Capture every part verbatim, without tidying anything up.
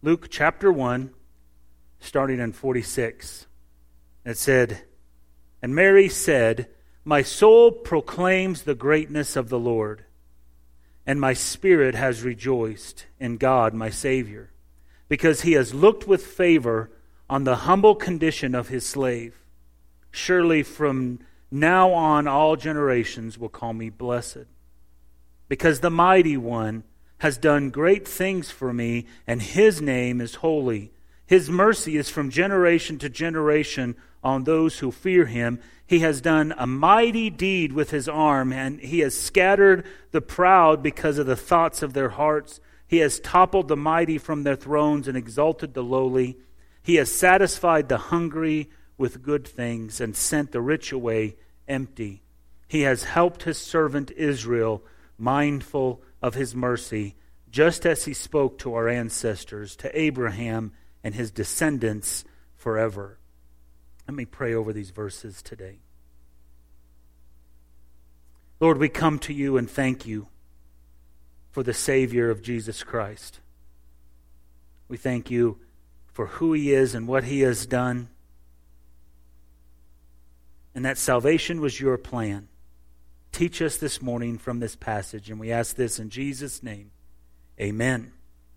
Luke chapter one, starting in forty-six. It said, "And Mary said, My soul proclaims the greatness of the Lord, and my spirit has rejoiced in God my Savior, because he has looked with favor on the humble condition of his slave. Surely from now on all generations will call me blessed. Because the Mighty One has done great things for me, and his name is holy. His mercy is from generation to generation on those who fear him. He has done a mighty deed with his arm, and he has scattered the proud because of the thoughts of their hearts. He has toppled the mighty from their thrones and exalted the lowly. He has satisfied the hungry with good things and sent the rich away empty. He has helped his servant Israel, mindful of his mercy, just as he spoke to our ancestors, to Abraham and his descendants forever." Let me pray over these verses today. Lord, we come to you and thank you for the Savior of Jesus Christ. We thank you for who he is and what he has done, and that salvation was your plan. Teach us this morning from this passage, and we ask this in Jesus' name. Amen.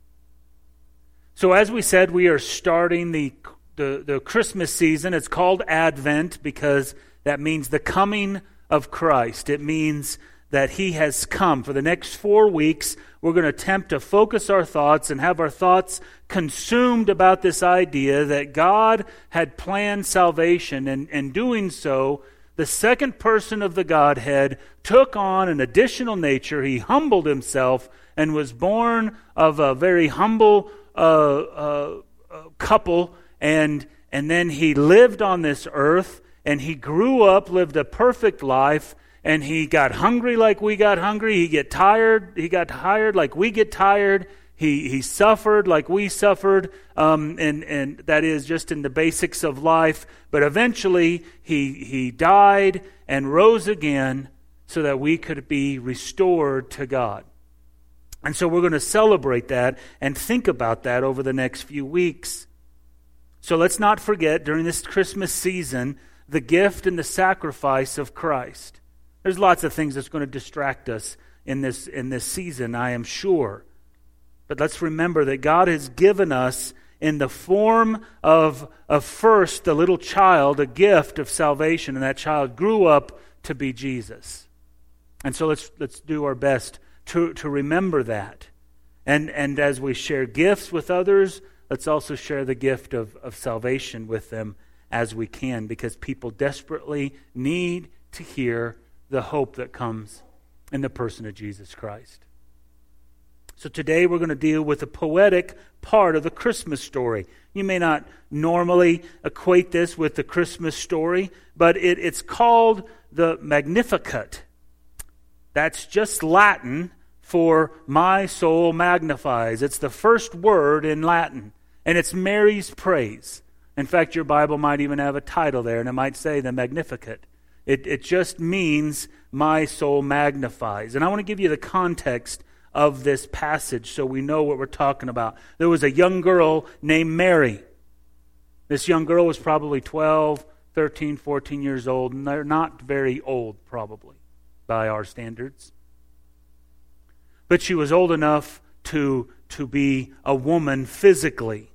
So as we said, we are starting the, the, the Christmas season. It's called Advent because that means the coming of Christ. It means that he has come. For the next four weeks, we're going to attempt to focus our thoughts and have our thoughts consumed about this idea that God had planned salvation, and in doing so, the second person of the Godhead took on an additional nature. He humbled himself and was born of a very humble uh, uh, uh, couple, and and then he lived on this earth, and he grew up, lived a perfect life, and he got hungry like we got hungry. He get tired. He got tired like we get tired. He he suffered like we suffered, um, and and that is just in the basics of life. But eventually, he he died and rose again, so that we could be restored to God. And so we're going to celebrate that and think about that over the next few weeks. So let's not forget during this Christmas season the gift and the sacrifice of Christ. There's lots of things that's going to distract us in this in this season, I am sure. But let's remember that God has given us in the form of, of first the little child, a gift of salvation, and that child grew up to be Jesus. And so let's let's do our best to, to remember that. And and as we share gifts with others, let's also share the gift of, of salvation with them as we can, because people desperately need to hear the hope that comes in the person of Jesus Christ. So today we're going to deal with the poetic part of the Christmas story. You may not normally equate this with the Christmas story, but it, it's called the Magnificat. That's just Latin for my soul magnifies. It's the first word in Latin, and it's Mary's praise. In fact, your Bible might even have a title there, and it might say the Magnificat. It, it just means my soul magnifies. And I want to give you the context of this passage so we know what we're talking about. There was a young girl named Mary. This young girl was probably twelve, thirteen, fourteen years old, and they're not very old probably by our standards. But she was old enough to, to be a woman physically.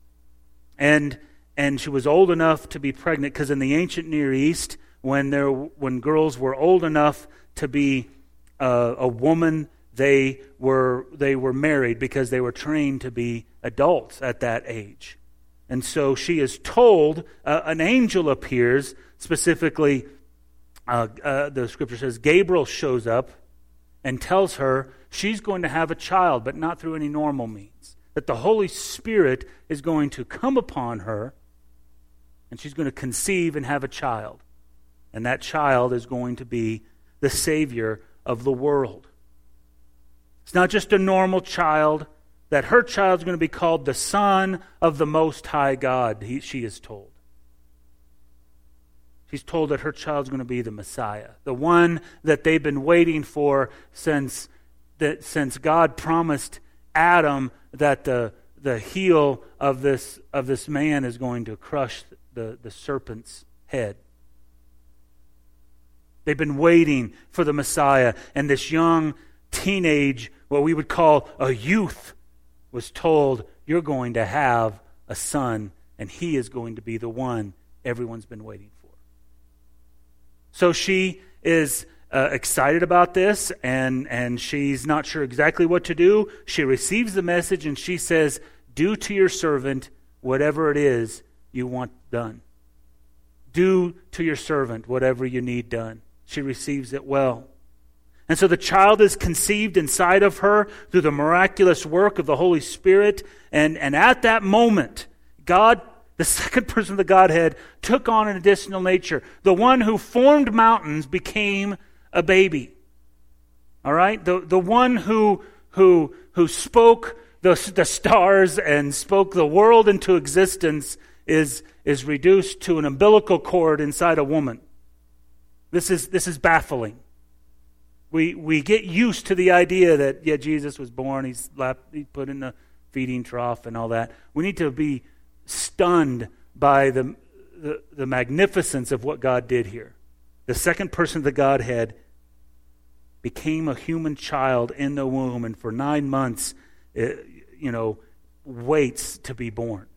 And and she was old enough to be pregnant, because in the ancient Near East, when there when girls were old enough to be uh, a woman, They were they were married because they were trained to be adults at that age. And so she is told, uh, an angel appears, specifically, uh, uh, the scripture says, Gabriel shows up and tells her she's going to have a child, but not through any normal means. That the Holy Spirit is going to come upon her, and she's going to conceive and have a child. And that child is going to be the Savior of the world. It's not just a normal child, that her child's going to be called the Son of the Most High God, he, she is told. She's told that her child's going to be the Messiah, the one that they've been waiting for since that since God promised Adam that the the heel of this of this man is going to crush the, the serpent's head. They've been waiting for the Messiah, and this young teenage, what we would call a youth, was told, you're going to have a son, and he is going to be the one everyone's been waiting for. So she is uh, excited about this, and, and she's not sure exactly what to do. She receives the message, and she says, do to your servant whatever it is you want done. Do to your servant whatever you need done. She receives it well. And so the child is conceived inside of her through the miraculous work of the Holy Spirit. And, and at that moment, God, the second person of the Godhead, took on an additional nature. The one who formed mountains became a baby. All right? The, the one who, who, who spoke the, the stars and spoke the world into existence is, is reduced to an umbilical cord inside a woman. This is, this is baffling. We we get used to the idea that, yeah, Jesus was born, he's, lap, he's put in the feeding trough and all that. We need to be stunned by the, the, the magnificence of what God did here. The second person of the Godhead became a human child in the womb, and for nine months, it, you know, waits to be born.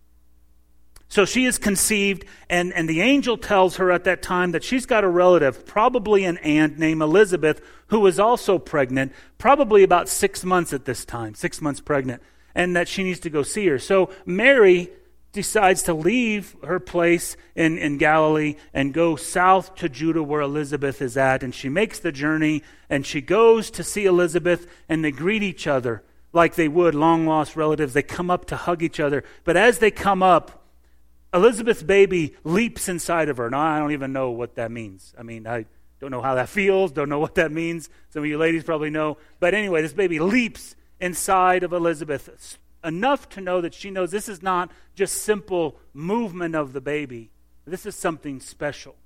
So she is conceived, and, and the angel tells her at that time that she's got a relative, probably an aunt named Elizabeth, who was also pregnant, probably about six months at this time, six months pregnant, and that she needs to go see her. So Mary decides to leave her place in, in Galilee and go south to Judah where Elizabeth is at, and she makes the journey, and she goes to see Elizabeth, and they greet each other like they would long-lost relatives. They come up to hug each other, but as they come up, Elizabeth's baby leaps inside of her. Now, I don't even know what that means. I mean, I don't know how that feels, don't know what that means. Some of you ladies probably know. But anyway, this baby leaps inside of Elizabeth, enough to know that she knows this is not just simple movement of the baby. This is something special.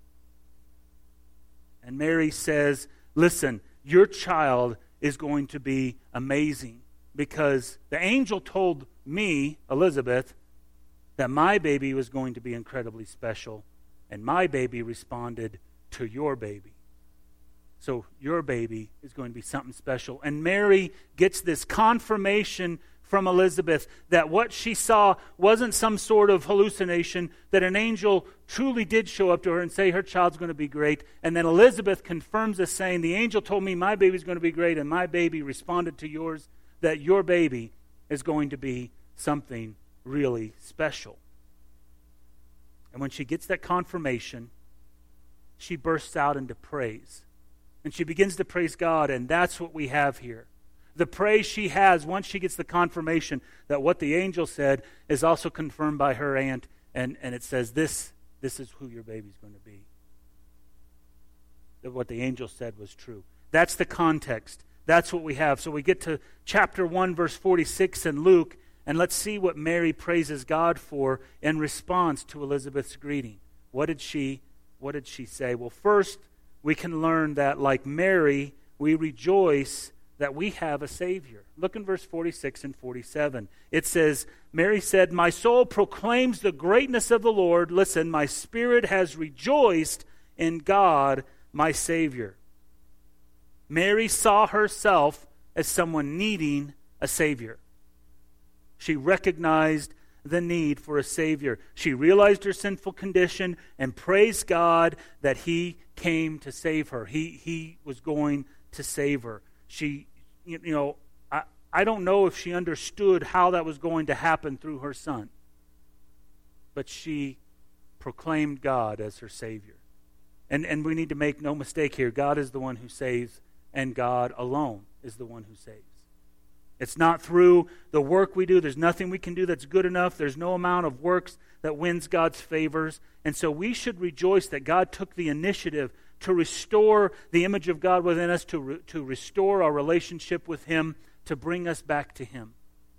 And Mary says, listen, your child is going to be amazing, because the angel told me, Elizabeth, that my baby was going to be incredibly special, and my baby responded to your baby. So your baby is going to be something special. And Mary gets this confirmation from Elizabeth that what she saw wasn't some sort of hallucination, that an angel truly did show up to her and say her child's going to be great. And then Elizabeth confirms this, saying, the angel told me my baby's going to be great, and my baby responded to yours, that your baby is going to be something really special. And when she gets that confirmation, she bursts out into praise. And she begins to praise God, and that's what we have here. The praise she has once she gets the confirmation that what the angel said is also confirmed by her aunt, and, and it says, this, this is who your baby's going to be. That what the angel said was true. That's the context. That's what we have. So we get to chapter one, verse forty-six in Luke, and let's see what Mary praises God for in response to Elizabeth's greeting. What did she, what did she say? Well, first, we can learn that, like Mary, we rejoice that we have a Savior. Look in verse forty-six and forty-seven. It says, Mary said, my soul proclaims the greatness of the Lord. Listen, my spirit has rejoiced in God, my Savior. Mary saw herself as someone needing a Savior. She recognized the need for a Savior. She realized her sinful condition and praised God that He came to save her. He, he was going to save her. She, you know, I, I don't know if she understood how that was going to happen through her son, but she proclaimed God as her Savior. And, and we need to make no mistake here. God is the one who saves, and God alone is the one who saves. It's not through the work we do. There's nothing we can do that's good enough. There's no amount of works that wins God's favors. And so we should rejoice that God took the initiative to restore the image of God within us, to, re- to restore our relationship with Him, to bring us back to Him.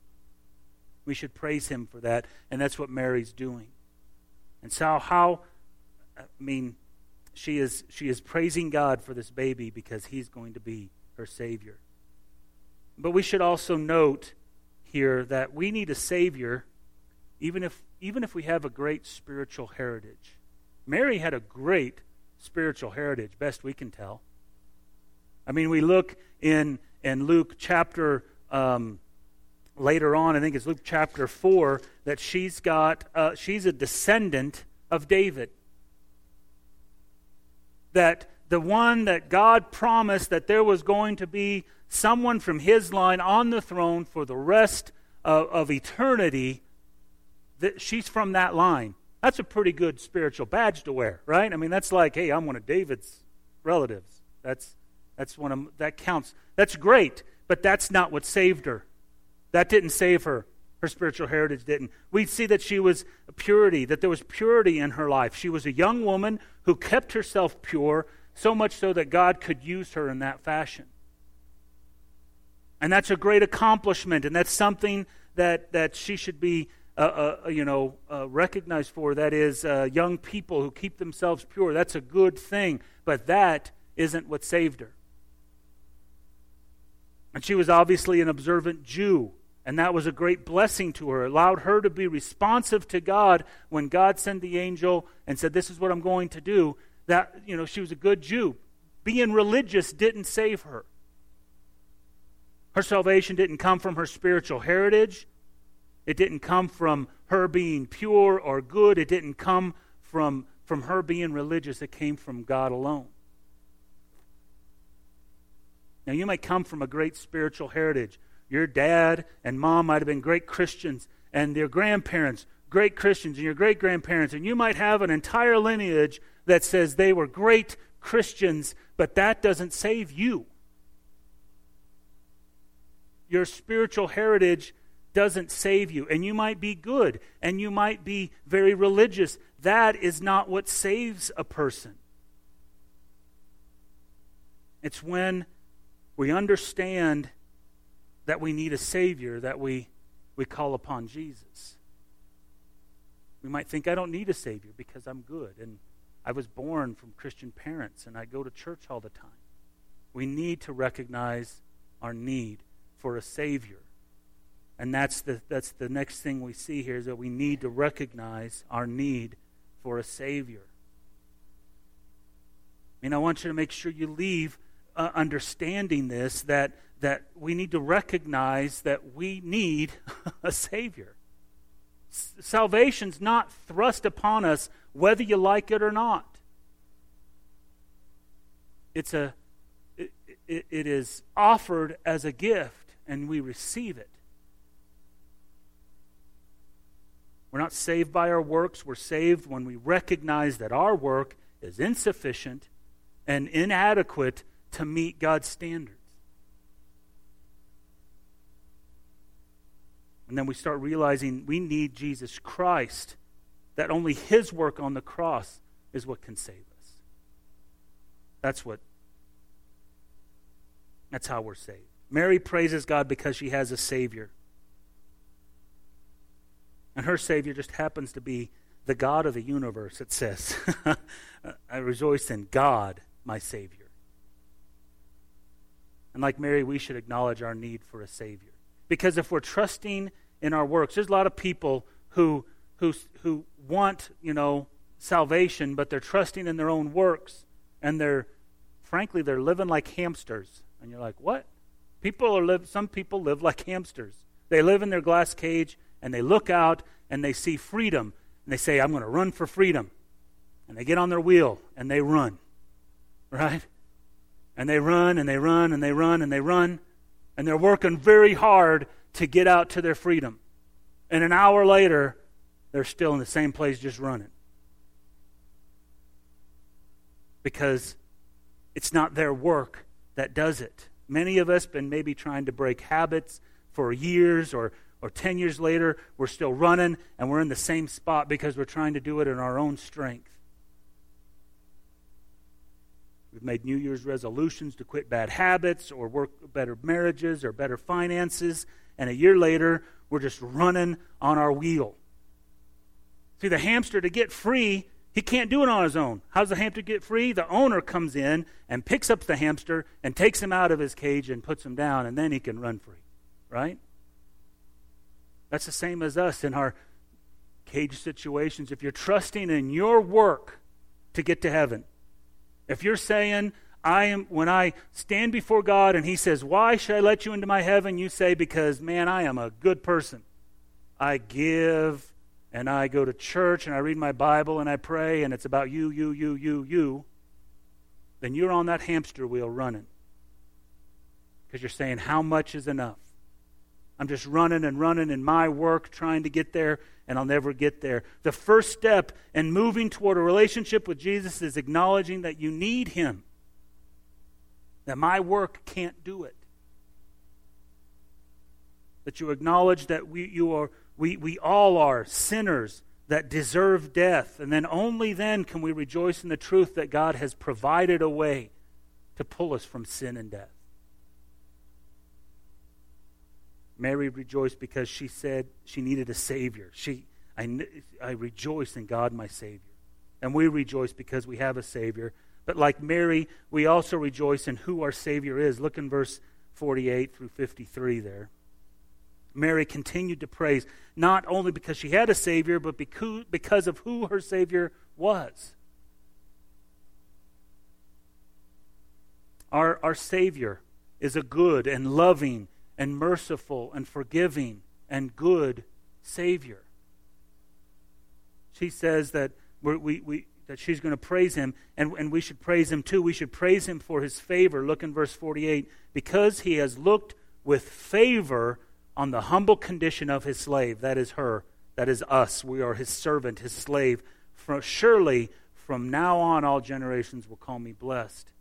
We should praise Him for that, and that's what Mary's doing. And so how, I mean, she is she is praising God for this baby because He's going to be her Savior. But we should also note here that we need a Savior even if even if we have a great spiritual heritage. Mary had a great spiritual heritage, best we can tell. I mean, we look in, in Luke chapter, um, later on, I think it's Luke chapter four, that she's got, uh, she's a descendant of David. That the one that God promised that there was going to be someone from his line on the throne for the rest of, of eternity, that she's from that line. That's a pretty good spiritual badge to wear, right? I mean, that's like, hey, I'm one of David's relatives. That's that's one of that counts. That's great, but that's not what saved her. That didn't save her. Her spiritual heritage didn't. We see that she was purity, that there was purity in her life. She was a young woman who kept herself pure, so much so that God could use her in that fashion. And that's a great accomplishment, and that's something that, that she should be uh, uh, you know, uh, recognized for. That is, uh, young people who keep themselves pure. That's a good thing, but that isn't what saved her. And she was obviously an observant Jew, and that was a great blessing to her. It allowed her to be responsive to God when God sent the angel and said, this is what I'm going to do. That, you know, she was a good Jew. Being religious didn't save her. Her salvation didn't come from her spiritual heritage. It didn't come from her being pure or good. It didn't come from, from her being religious. It came from God alone. Now, you might come from a great spiritual heritage. Your dad and mom might have been great Christians, and their grandparents, great Christians, and your great-grandparents, and you might have an entire lineage that says they were great Christians, but that doesn't save you. Your spiritual heritage doesn't save you, and you might be good, and you might be very religious. That is not what saves a person. It's when we understand that we need a Savior that we, we call upon Jesus. We might think, I don't need a Savior because I'm good, and I was born from Christian parents, and I go to church all the time. We need to recognize our need for a Savior. And that's the that's the next thing we see here, is that we need to recognize our need for a Savior. And I want you to make sure you leave uh, understanding this, that, that we need to recognize that we need a Savior. S- salvation's not thrust upon us whether you like it or not. It's a it, it, it is offered as a gift, and we receive it. We're not saved by our works. We're saved when we recognize that our work is insufficient and inadequate to meet God's standards. And then we start realizing we need Jesus Christ, that only His work on the cross is what can save us. That's what, that's how we're saved. Mary praises God because she has a Savior. And her Savior just happens to be the God of the universe, it says. I rejoice in God, my Savior. And like Mary, we should acknowledge our need for a Savior. Because if we're trusting in our works, there's a lot of people who who who want, you know, salvation, but they're trusting in their own works. And they're, frankly, they're living like hamsters. And you're like, what? People are live. Some people live like hamsters. They live in their glass cage, and they look out and they see freedom, and they say, I'm going to run for freedom. And they get on their wheel and they run, right? And they run and they run and they run and they run, and they're working very hard to get out to their freedom. And an hour later, they're still in the same place just running. Because it's not their work that does it. Many of us have been maybe trying to break habits for years, or or ten years later, we're still running, and we're in the same spot because we're trying to do it in our own strength. We've made New Year's resolutions to quit bad habits, or work better marriages, or better finances, and a year later, we're just running on our wheel. See, the hamster, to get free, he can't do it on his own. How does the hamster get free? The owner comes in and picks up the hamster and takes him out of his cage and puts him down, and then he can run free, right? That's the same as us in our cage situations. If you're trusting in your work to get to heaven, if you're saying, I am, when I stand before God and He says, why should I let you into my heaven? You say, because, man, I am a good person. I give and I go to church and I read my Bible and I pray and it's about you, you, you, you, you. Then you're on that hamster wheel running. Because you're saying, how much is enough? I'm just running and running in my work, trying to get there, and I'll never get there. The first step in moving toward a relationship with Jesus is acknowledging that you need Him. That my work can't do it. That you acknowledge that we you are we we all are sinners that deserve death, and then only then can we rejoice in the truth that God has provided a way to pull us from sin and death. Mary rejoiced because she said she needed a Savior. She, I, I rejoice in God, my Savior. And we rejoice because we have a Savior. But like Mary, we also rejoice in who our Savior is. Look in verse forty-eight through fifty-three there. Mary continued to praise, not only because she had a Savior, but because of who her Savior was. Our, our Savior is a good and loving and merciful and forgiving and good Savior. She says that we're, we we that she's going to praise Him, and, and we should praise Him too. We should praise Him for His favor. Look in verse forty-eight. Because He has looked with favor on the humble condition of His slave. That is her. That is us. We are His servant, His slave. For surely from now on all generations will call me blessed.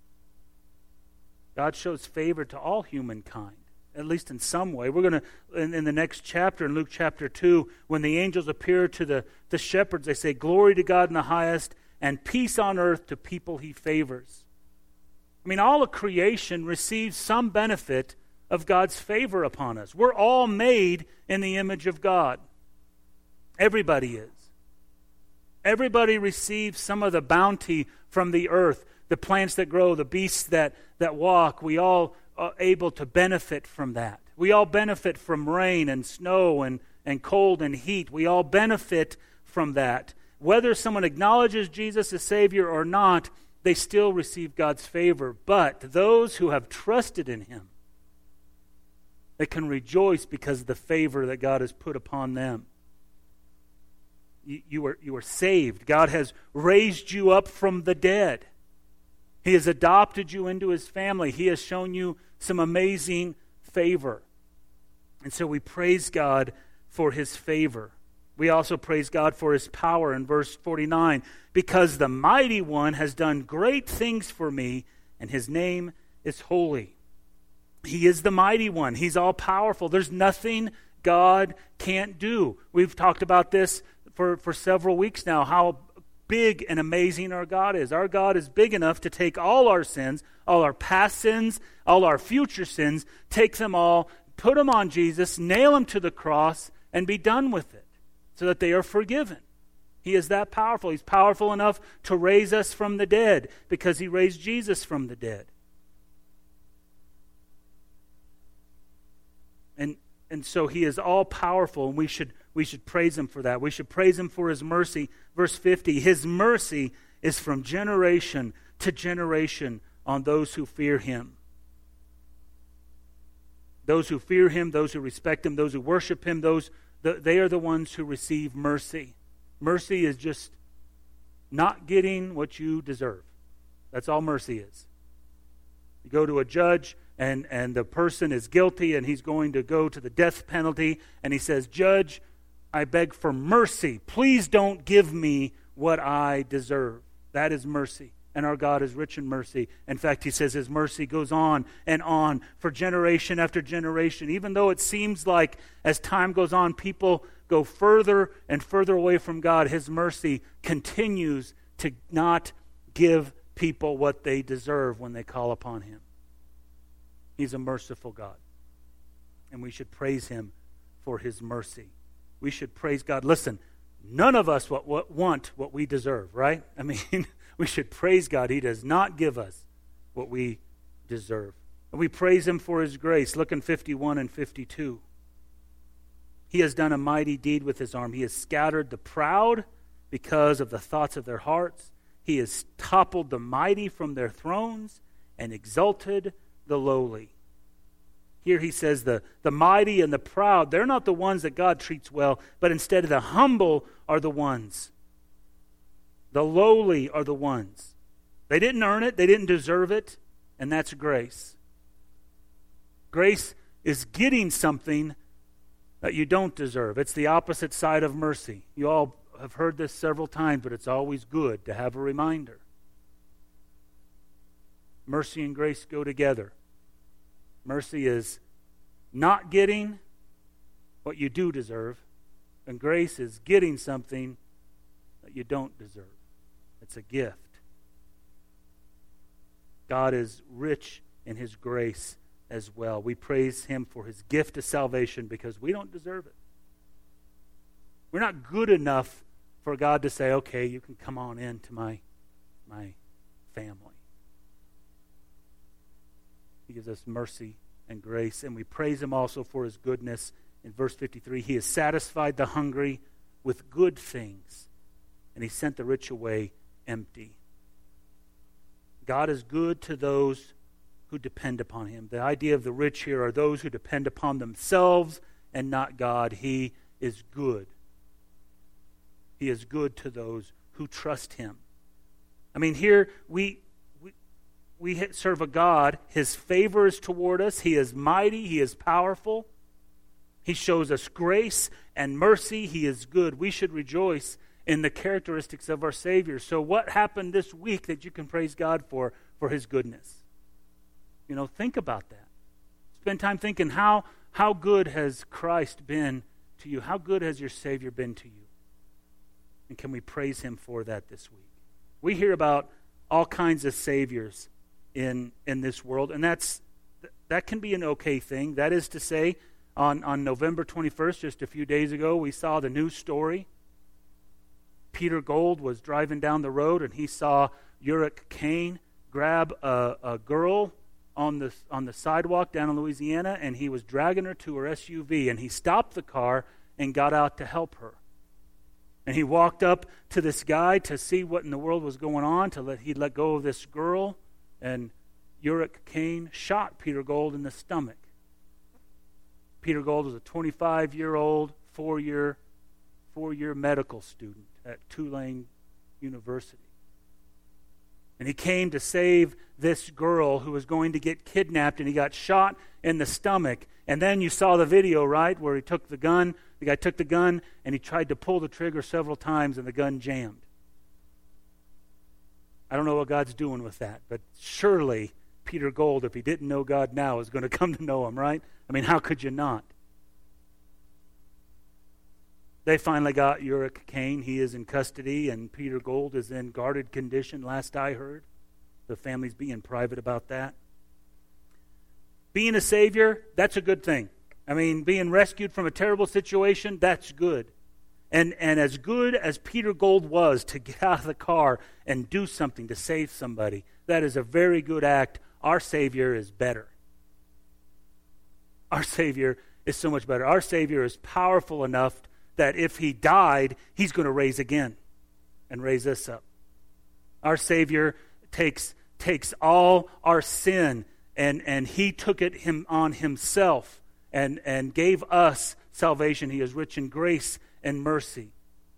God shows favor to all humankind, at least in some way. We're going to, in, in the next chapter, in Luke chapter two, when the angels appear to the, the shepherds, they say, glory to God in the highest, and peace on earth to people He favors. I mean, all of creation receives some benefit of God's favor upon us. We're all made in the image of God. Everybody is. Everybody receives some of the bounty from the earth. The plants that grow, the beasts that, that walk, we all are able to benefit from that. We all benefit from rain and snow and, and cold and heat. We all benefit from that. Whether someone acknowledges Jesus as Savior or not, they still receive God's favor. But those who have trusted in Him, they can rejoice because of the favor that God has put upon them. You, you, are, you are saved. God has raised you up from the dead. He has adopted you into His family. He has shown you some amazing favor. And so we praise God for His favor. We also praise God for His power in verse forty-nine. Because the Mighty One has done great things for me, and His name is holy. He is the Mighty One. He's all powerful. There's nothing God can't do. We've talked about this for, for several weeks now, how big and amazing our God is. Our God is big enough to take all our sins, all our past sins, all our future sins, take them all, put them on Jesus, nail them to the cross, and be done with it so that they are forgiven. He is that powerful. He's powerful enough to raise us from the dead because He raised Jesus from the dead. And and so He is all powerful, and we should we should praise Him for that. We should praise Him for His mercy. Verse fifty, His mercy is from generation to generation on those who fear Him. Those who fear Him, those who respect Him, those who worship Him, those the, they are the ones who receive mercy. Mercy is just not getting what you deserve. That's all mercy is. You go to a judge, and, and the person is guilty, and he's going to go to the death penalty, and he says, Judge, I beg for mercy. Please don't give me what I deserve. That is mercy. And our God is rich in mercy. In fact, He says His mercy goes on and on for generation after generation. Even though it seems like as time goes on, people go further and further away from God, His mercy continues to not give people what they deserve when they call upon Him. He's a merciful God. And we should praise Him for His mercy. We should praise God. Listen, none of us what, what want what we deserve, right? I mean, we should praise God. He does not give us what we deserve. And we praise Him for His grace. Look in fifty-one and fifty-two. He has done a mighty deed with his arm. He has scattered the proud because of the thoughts of their hearts. He has toppled the mighty from their thrones and exalted the lowly. Here he says the, the mighty and the proud, they're not the ones that God treats well, but instead the humble are the ones. The lowly are the ones. They didn't earn it, they didn't deserve it, and that's grace. Grace is getting something that you don't deserve. It's the opposite side of mercy. You all have heard this several times, but it's always good to have a reminder. Mercy and grace go together. Mercy is not getting what you do deserve, and grace is getting something that you don't deserve. It's a gift. God is rich in his grace as well. We praise him for his gift of salvation because we don't deserve it. We're not good enough for God to say, okay, you can come on into my, my family. He gives us mercy and grace, and we praise him also for his goodness. In verse fifty-three, he has satisfied the hungry with good things, and he sent the rich away empty. God is good to those who depend upon him. The idea of the rich here are those who depend upon themselves and not God. He is good. He is good to those who trust him. I mean, here we we, we serve a God. His favor is toward us. He is mighty. He is powerful. He shows us grace and mercy. He is good. We should rejoice in the characteristics of our Savior. So what happened this week that you can praise God for, for his goodness? You know, think about that. Spend time thinking, how, how good has Christ been to you? How good has your Savior been to you? And can we praise him for that this week? We hear about all kinds of saviors in, in this world, and that's that can be an okay thing. That is to say, on, on November twenty-first, just a few days ago, we saw the news story. Peter Gold was driving down the road, and he saw Uric Kane grab a, a girl on the on the sidewalk down in Louisiana, and he was dragging her to her S U V, and he stopped the car and got out to help her. And he walked up to this guy to see what in the world was going on, to let he let go of this girl, and Uric Kane shot Peter Gold in the stomach. Peter Gold was a twenty-five-year-old, four-year, four-year medical student at Tulane University. And he came to save this girl who was going to get kidnapped, and he got shot in the stomach. And then you saw the video, right, where he took the gun. The guy took the gun, and he tried to pull the trigger several times, and the gun jammed. I don't know what God's doing with that, but surely Peter Gold, if he didn't know God now, is going to come to know him, right? I mean, how could you not? They finally got Uric Kane. He is in custody, and Peter Gold is in guarded condition, last I heard. The family's being private about that. Being a savior, that's a good thing. I mean, being rescued from a terrible situation, that's good. And and as good as Peter Gold was to get out of the car and do something to save somebody, that is a very good act. Our Savior is better. Our Savior is so much better. Our Savior is powerful enough that if he died, he's going to raise again and raise us up. Our Savior takes takes all our sin, and, and he took it him on himself and, and gave us salvation. He is rich in grace and mercy.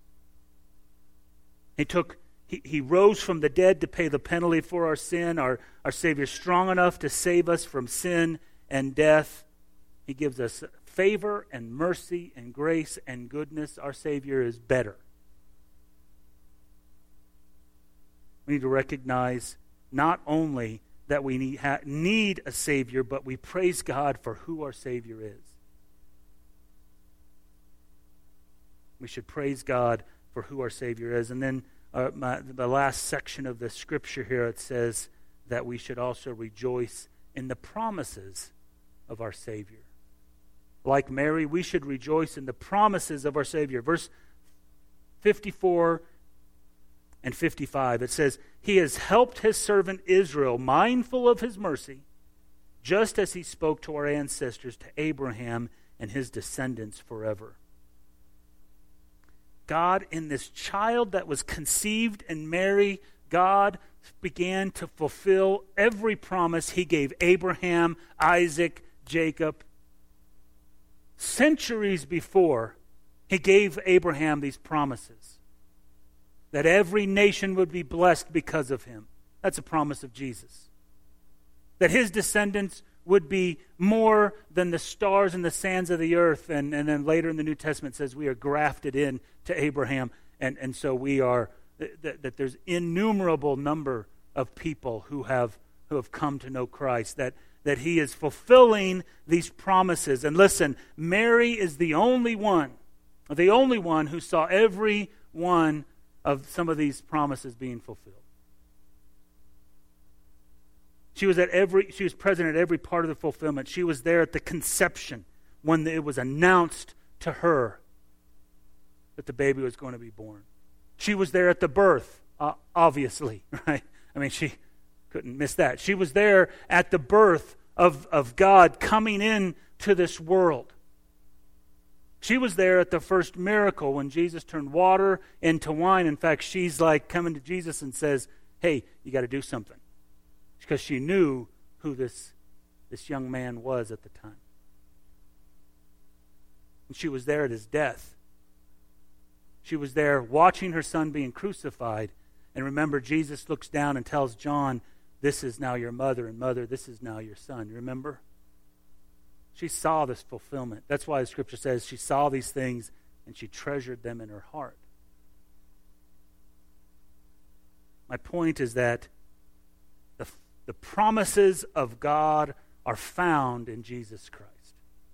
He took he, he rose from the dead to pay the penalty for our sin. Our, our Savior is strong enough to save us from sin and death. He gives us favor and mercy and grace and goodness. Our Savior is better. We need to recognize not only that we need, ha, need a Savior, but we praise God for who our Savior is. We should praise God for who our Savior is. And then uh, my, the last section of the scripture here, it says that we should also rejoice in the promises of our Savior. Like Mary, we should rejoice in the promises of our Savior. Verse fifty-four and fifty-five, it says, He has helped His servant Israel, mindful of His mercy, just as He spoke to our ancestors, to Abraham and his descendants forever. God, in this child that was conceived in Mary, God began to fulfill every promise he gave Abraham, Isaac, Jacob. Centuries before, he gave Abraham these promises that every nation would be blessed because of him. That's a promise of Jesus. That his descendants would be more than the stars and the sands of the earth. And, and then later in the New Testament says we are grafted in to Abraham. And, and so we are, that, that there's innumerable number of people who have who have come to know Christ. That, that he is fulfilling these promises. And listen, Mary is the only one, the only one who saw every one of some of these promises being fulfilled. She was at every she was present at every part of the fulfillment. She was there at the conception when it was announced to her that the baby was going to be born. She was there at the birth, uh, obviously, right? I mean, she couldn't miss that. She was there at the birth of, of God coming in to this world. She was there at the first miracle when Jesus turned water into wine. In fact, she's like coming to Jesus and says, hey, you got to do something. Because she knew who this, this young man was at the time. And she was there at his death. She was there watching her son being crucified. And remember, Jesus looks down and tells John, this is now your mother, and mother, this is now your son. You remember? She saw this fulfillment. That's why the scripture says she saw these things and she treasured them in her heart. My point is that the The promises of God are found in Jesus Christ.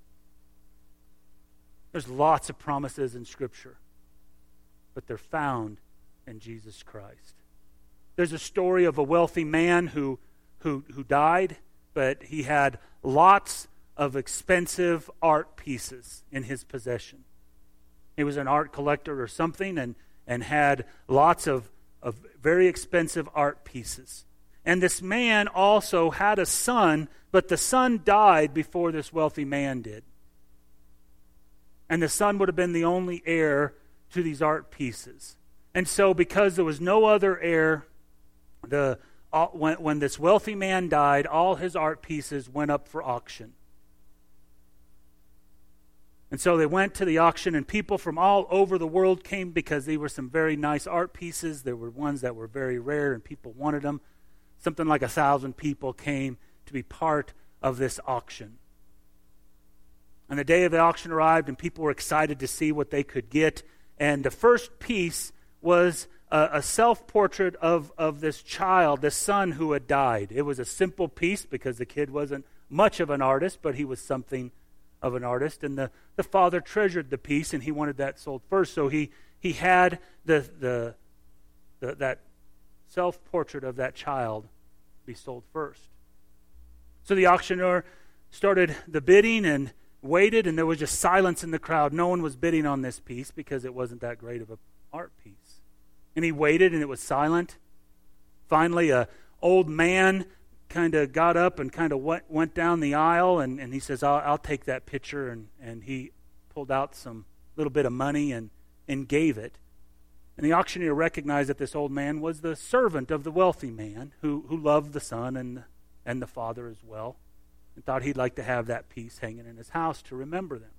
There's lots of promises in Scripture, but they're found in Jesus Christ. There's a story of a wealthy man who, who, who died, but he had lots of expensive art pieces in his possession. He was an art collector or something and, and had lots of, of very expensive art pieces. And this man also had a son, but the son died before this wealthy man did. And the son would have been the only heir to these art pieces. And so because there was no other heir, the uh, when, when this wealthy man died, all his art pieces went up for auction. And so they went to the auction, and people from all over the world came because they were some very nice art pieces. There were ones that were very rare, and people wanted them. Something like a thousand people came to be part of this auction. And the day of the auction arrived, and people were excited to see what they could get. And the first piece was a, a self-portrait of, of this child, this son who had died. It was a simple piece because the kid wasn't much of an artist, but he was something of an artist. And the, the father treasured the piece, and he wanted that sold first. So he, he had the, the, the that self-portrait of that child be sold first. So the auctioneer started the bidding and waited, and there was just silence in the crowd. No one was bidding on this piece because it wasn't that great of an art piece. And he waited, and it was silent. Finally, a old man kind of got up and kind of went, went down the aisle, and, and he says, I'll, I'll take that picture. And, and he pulled out some little bit of money and, and gave it. And the auctioneer recognized that this old man was the servant of the wealthy man who, who loved the son and, and the father as well, and thought he'd like to have that piece hanging in his house to remember them.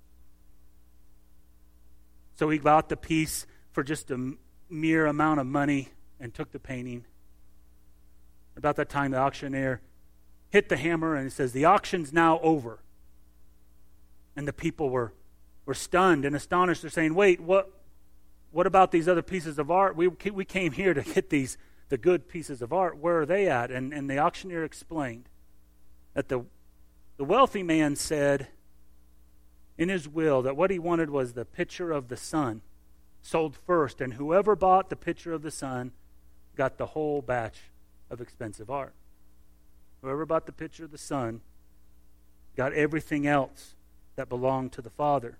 So he bought the piece for just a mere amount of money and took the painting. About that time, the auctioneer hit the hammer and he says, the auction's now over. And the people were, were stunned and astonished. They're saying, wait, what? What about these other pieces of art? We we came here to get these the good pieces of art. Where are they at? And and the auctioneer explained that the the wealthy man said in his will that what he wanted was the picture of the son sold first, and whoever bought the picture of the son got the whole batch of expensive art. Whoever bought the picture of the son got everything else that belonged to the father.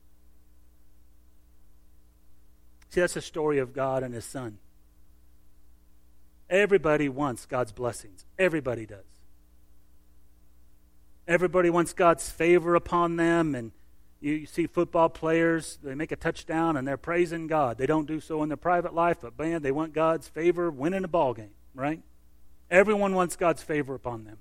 See, that's a story of God and his son. Everybody wants God's blessings. Everybody does. Everybody wants God's favor upon them, and, You, you see football players, they make a touchdown and they're praising God. They don't do so in their private life, but man, they want God's favor winning a ball game, right? Everyone wants God's favor upon them.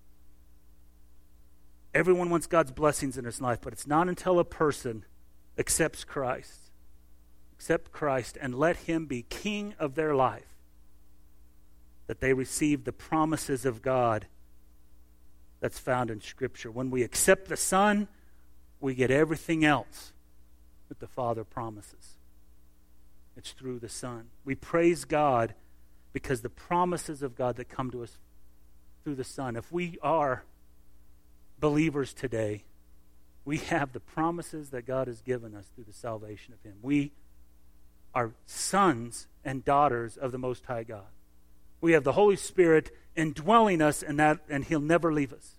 Everyone wants God's blessings in his life, but it's not until a person accepts Christ, accept Christ and let him be king of their life, that they receive the promises of God that's found in Scripture. When we accept the Son, we get everything else that the Father promises. It's through the Son. We praise God because the promises of God that come to us through the Son. If we are believers today, we have the promises that God has given us through the salvation of Him. We are sons and daughters of the Most High God. We have the Holy Spirit indwelling us in that, and He'll never leave us.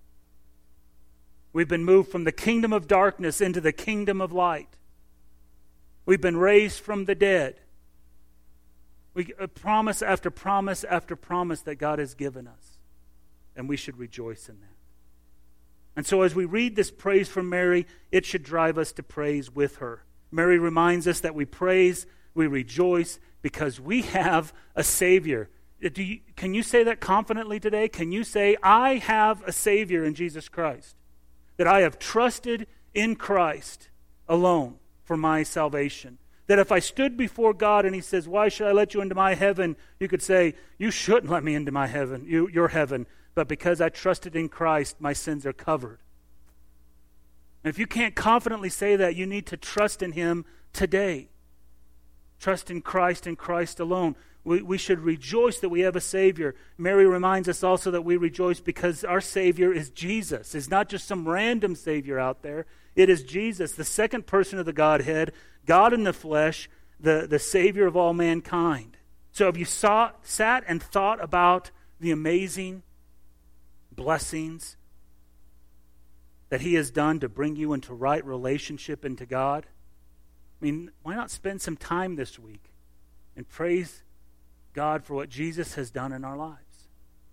We've been moved from the kingdom of darkness into the kingdom of light. We've been raised from the dead. We uh, promise after promise after promise that God has given us. And we should rejoice in that. And so as we read this praise from Mary, it should drive us to praise with her. Mary reminds us that we praise, we rejoice, because we have a Savior. Do you, can you say that confidently today? Can you say, I have a Savior in Jesus Christ? That I have trusted in Christ alone for my salvation. That if I stood before God and He says, why should I let you into my heaven? You could say, you shouldn't let me into my heaven, you, your heaven. But because I trusted in Christ, my sins are covered. And if you can't confidently say that, you need to trust in Him today. Trust in Christ and Christ alone. We, we should rejoice that we have a Savior. Mary reminds us also that we rejoice because our Savior is Jesus. It's not just some random Savior out there. It is Jesus, the second person of the Godhead, God in the flesh, the, the Savior of all mankind. So have you saw, sat and thought about the amazing blessings that He has done to bring you into right relationship into God? I mean, why not spend some time this week and praise God for what Jesus has done in our lives?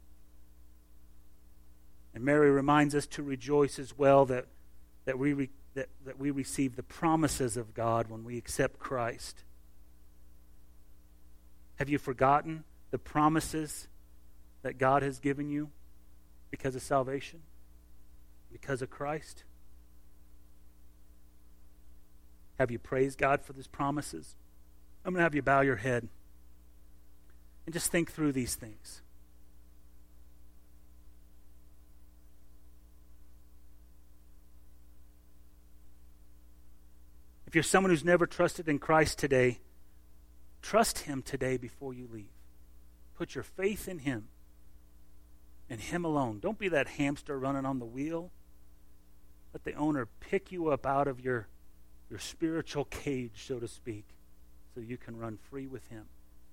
And Mary reminds us to rejoice as well that, that, we, re, that, that we receive the promises of God when we accept Christ. Have you forgotten the promises that God has given you because of salvation? Because of Christ? Have you praised God for these promises? I'm going to have you bow your head and just think through these things. If you're someone who's never trusted in Christ today, trust Him today before you leave. Put your faith in Him and Him alone. Don't be that hamster running on the wheel. Let the owner pick you up out of your, your spiritual cage, so to speak, so you can run free with Him.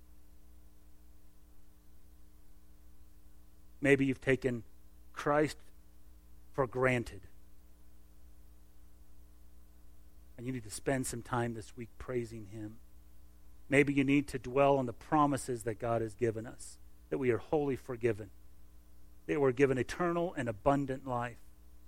Maybe you've taken Christ for granted. And you need to spend some time this week praising Him. Maybe you need to dwell on the promises that God has given us, that we are wholly forgiven, that we're given eternal and abundant life.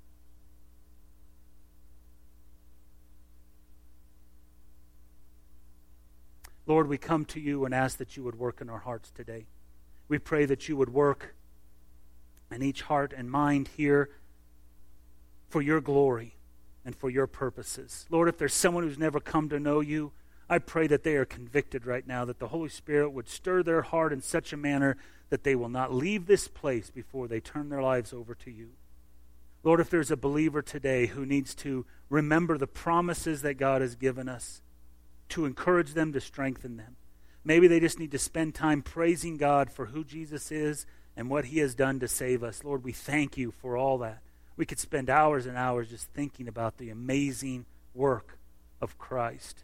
Lord, we come to You and ask that You would work in our hearts today. We pray that You would work in each heart and mind here for Your glory and for Your purposes. Lord, if there's someone who's never come to know You, I pray that they are convicted right now, that the Holy Spirit would stir their heart in such a manner that they will not leave this place before they turn their lives over to You. Lord, if there's a believer today who needs to remember the promises that God has given us, to encourage them, to strengthen them. Maybe they just need to spend time praising God for who Jesus is and what He has done to save us. Lord, we thank You for all that. We could spend hours and hours just thinking about the amazing work of Christ.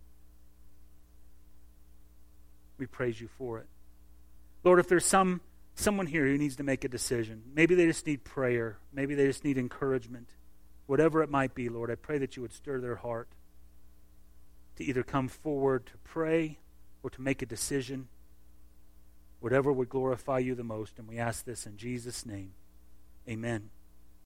We praise You for it. Lord, if there's some someone here who needs to make a decision, maybe they just need prayer, maybe they just need encouragement, whatever it might be, Lord, I pray that You would stir their heart to either come forward to pray or to make a decision, whatever would glorify You the most. And we ask this in Jesus' name. Amen.